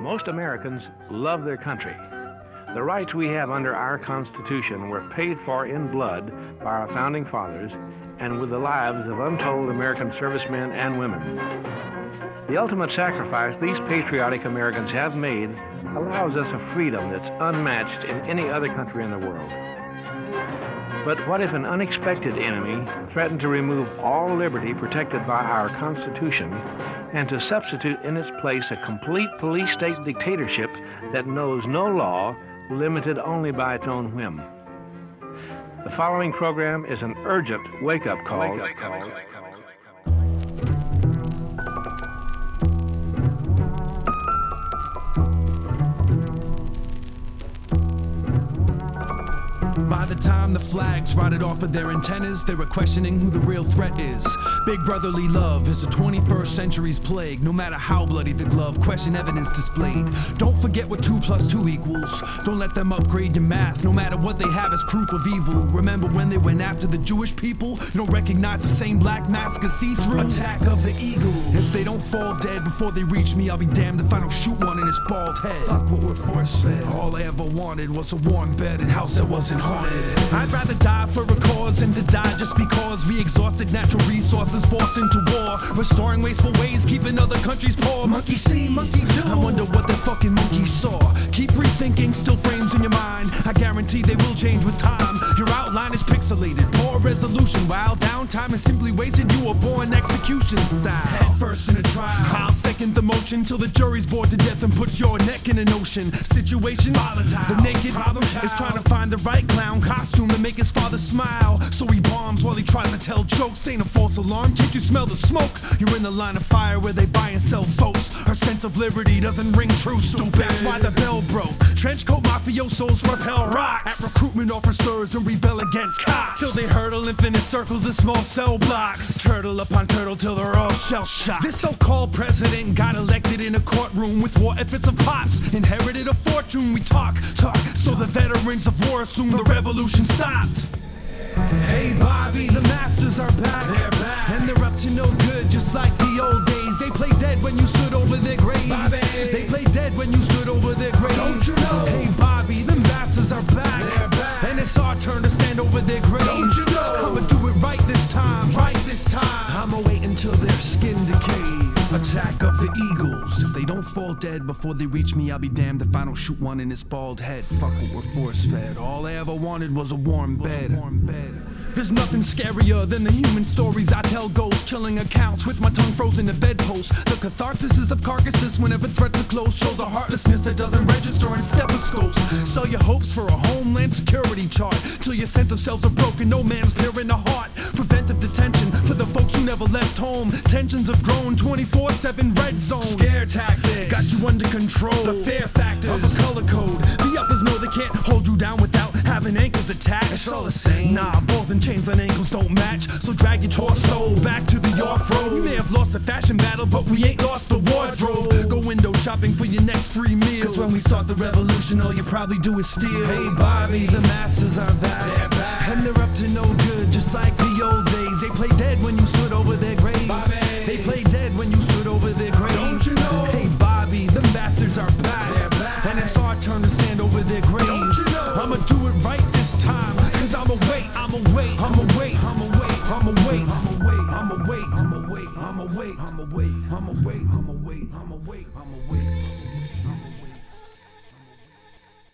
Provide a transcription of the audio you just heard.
Most Americans love their country. The rights we have under our Constitution were paid for in blood by our founding fathers and with the lives of untold American servicemen and women. The ultimate sacrifice these patriotic Americans have made allows us a freedom that's unmatched in any other country in the world. But what if an unexpected enemy threatened to remove all liberty protected by our Constitution and to substitute in its place a complete police state dictatorship that knows no law, limited only by its own whim? The following program is an urgent wake-up call. By the time the flags rotted off of their antennas, they were questioning who the real threat is. Big brotherly love is a 21st century's plague. No matter how bloody the glove, question evidence displayed. Don't forget what 2 + 2 equals. Don't let them upgrade your math, no matter what they have as proof of evil. Remember when they went after the Jewish people? You don't recognize the same black mask as see-through? Attack of the Eagles. If they don't fall dead before they reach me, I'll be damned if I don't shoot one in his bald head. Fuck what we're force-fed. All I ever wanted was a warm bed and house that wasn't haunted. I'd rather die for a cause than to die just because we exhausted natural resources, forced into war, restoring wasteful ways, keeping other countries poor. Monkey see, monkey do. I wonder what that fucking monkey saw. Keep rethinking, still frames in your mind. I guarantee they will change with time. Your outline is pixelated, poor resolution, while downtime is simply wasted. You were born execution style. Head first in a trial. I'll second the motion till the jury's bored to death and puts your neck in an ocean. Situation volatile. The naked problem is trying to find the right clown costume to make his father smile. So he bombs while he tries to tell jokes. Ain't a false alarm, can't you smell the smoke? You're in the line of fire where they buy and sell votes. Our sense of liberty doesn't ring true, stupid. That's why the bell broke. Trenchcoat mafiosos from hell rocks at recruitment officers and rebel against cops till they hurtle infinite circles in small cell blocks. Turtle upon turtle till they're all shell-shocked. This so-called president got elected in a courtroom with war efforts of pops. Inherited a fortune, we talk, so the veterans of war assume the revolution stopped. Hey Bobby, the masters are back. They're back. And they're up to no good, just like the old days. They play dead when you stood over their grave. Bobby. They play dead when you stood over their grave. Don't you know? Hey Bobby, the masters are back. They're back. And it's our turn to stand over their grave. Don't you know? I'ma do it right this time, right this time. I'ma wait until their skin decays. Attack of the Eagles. If they don't fall dead before they reach me, I'll be damned if I don't shoot one in his bald head. Fuck what we're force-fed. All I ever wanted was a warm bed. There's nothing scarier than the human stories I tell. Ghosts chilling accounts with my tongue frozen to bedposts. The catharsis is of carcasses whenever threats are close. Shows a heartlessness that doesn't register in stethoscopes. Sell your hopes for a homeland security chart till your sense of selves are broken. No man's peering the heart. Preventive detention for the folks who never left home. Tensions have grown 24/7 red zone. Scare tactics got you under control. The fear factors of a color code. The uppers know they can't hold you down without having anchors attached. It's all the same. Nah, balls and chains on ankles don't match. So drag your torso back to the off-road. We may have lost the fashion battle, but we ain't lost the wardrobe. Go window shopping for your next 3 meals. Cause when we start the revolution, all you probably do is steal. Hey Bobby, the masters are back. They're back. And they're up to no good, just like the old days. They play dead when you stood over their grave. Bobby. They play dead when you stood over their grave. Don't you know? Hey Bobby, the masters are back. They're back. And it's our turn to stand over their grave. Don't you know? I'ma do it right this time. Cause I'ma wait, I'ma wait, I'ma wait, I'ma wait, I'ma wait, I'ma wait, I'ma wait, I'ma wait, I'ma wait, I'ma wait, I'ma wait, I'ma wait, I'ma wait, I'ma wait.